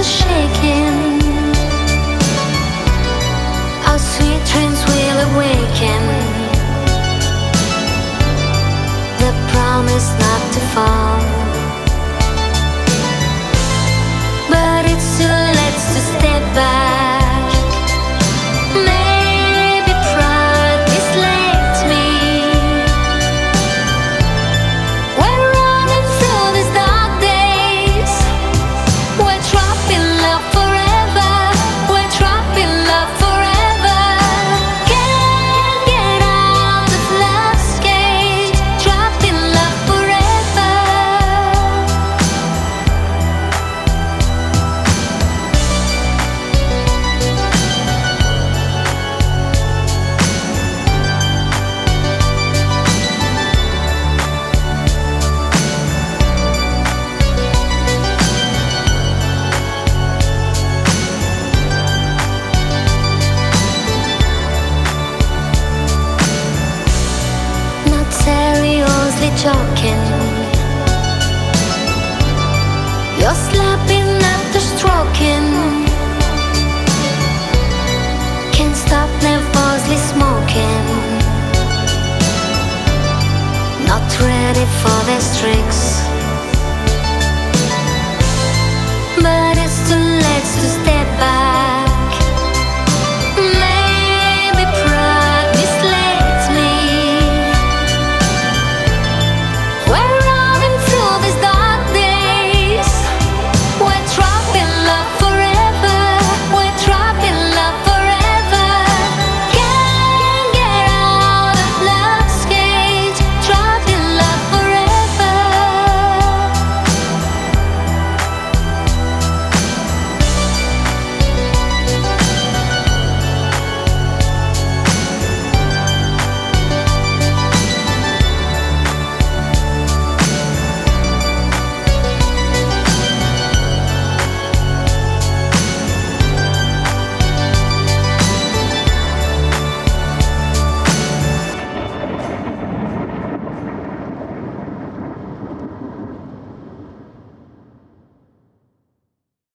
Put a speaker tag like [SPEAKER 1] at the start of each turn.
[SPEAKER 1] the shaking. Our sweet dreams will awaken. The promise not to fall. But it's too late to step back. Maybe pride misled me. We're running through these dark days. We're trapped in love forever. We're trapped in love forever. Can't get out of love's cage. Trapped in love forever. Not seriously joking. You're slapping after stroking. Can't stop nervously smoking. Not ready for these tricks.